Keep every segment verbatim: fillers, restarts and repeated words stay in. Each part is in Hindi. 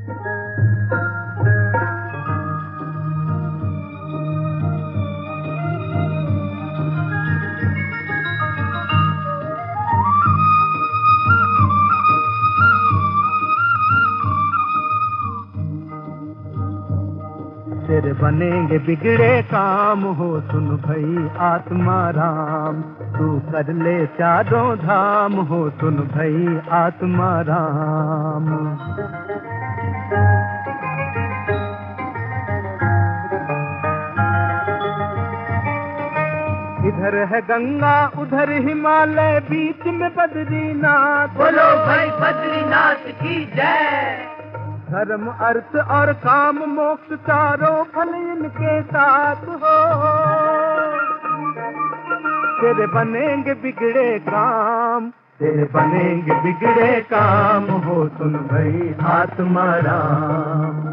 तेरे बनेंगे बिगड़े काम हो सुन भई आत्मा राम, तू कर ले चारों धाम हो सुन भई आत्मा राम। इधर है गंगा उधर हिमालय बीच में बद्रीनाथ, बोलो भाई बद्रीनाथ की जय। धर्म अर्थ और काम मोक्ष चारों फल इनके साथ हो, तेरे बनेंगे बिगड़े काम, तेरे बनेंगे बिगड़े काम हो सुन भई आत्मा राम।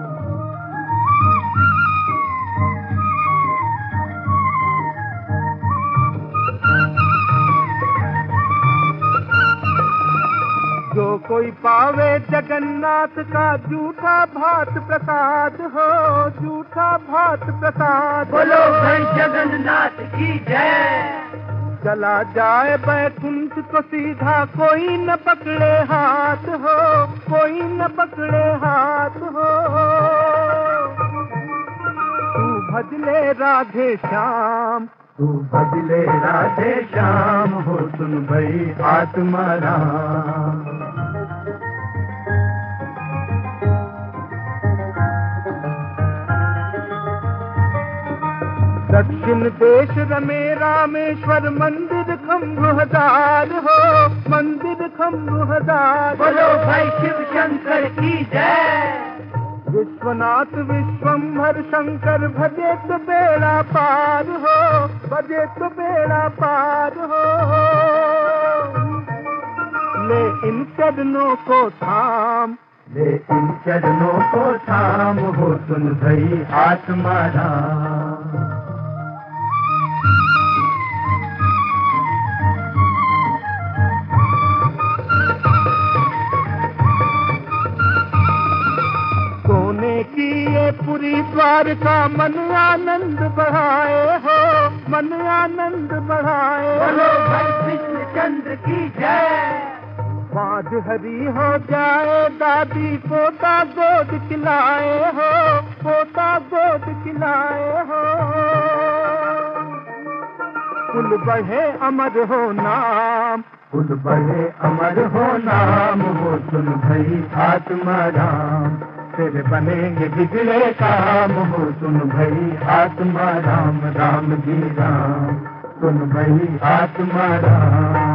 जो कोई पावे जगन्नाथ का झूठा भात प्रसाद हो, झूठा भात प्रसाद, बोलो भाई जगन्नाथ की जय। चला जाए बैकुंठ तो सीधा कोई न पकड़े हाथ हो, कोई न पकड़े हाथ हो। तू भजले राधे श्याम, तू भजले राधे श्याम हो सुन भई आत्मा राम। दक्षिण देश रमे रामेश्वर मंदिर खम्भ हजार हो, मंदिर खम्भ हजार, बोलो भाई शिव शंकर की जय। विश्वनाथ विश्वंभर शंकर भजे तो बेड़ा पार हो, भजे तो बेड़ा पार हो। ले इन चरणों को थाम, ले इन चरणों को थाम हो सुन भई आत्मा राम। की ये पूरी द्वारका मन आनंद बढ़ाए हो, मन आनंद बढ़ाए। बोलो भाई कृष्ण चंद्र की जय। बाज हरी हो जाए दादी पोता गोद खिलाए हो, पोता गोद खिलाए हो। कुल बढ़े अमर हो नाम, कुल बढ़े अमर हो नाम हो सुन भई आत्मा राम। तेरे बनेंगे बिगड़े काम हो सुन भई आत्मा राम, राम जी राम सुन भई आत्मा राम।